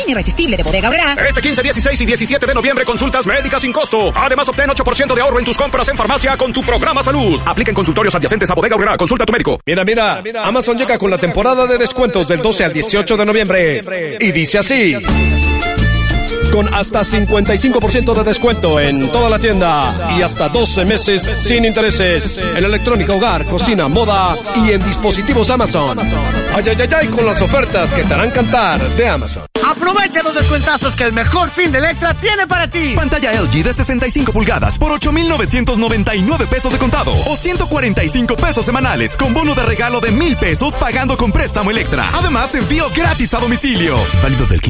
sin irresistible de Bodega Aurrerá. Este 15, 16 y 17 de noviembre, consultas médicas sin costo. Además, obtén 8% de ahorro en tus compras en farmacia con tu programa Salud. Aplica en consultorios adyacentes a Bodega Aurrerá. Consulta a tu médico. Mira. Amazon llega con la temporada de descuentos del 12 al 18 de noviembre. Y dice así: con hasta 55% de descuento en toda la tienda y hasta 12 meses sin intereses en electrónica, hogar, cocina, moda y en dispositivos Amazon. Ay, con las ofertas que te harán cantar de Amazon. Aprovecha los descuentazos que el mejor fin de Electra tiene para ti. Pantalla LG de 65 pulgadas por 8,999 pesos de contado o 145 pesos semanales con bono de regalo de 1,000 pesos pagando con préstamo Electra. Además, envío gratis a domicilio. Válido del 15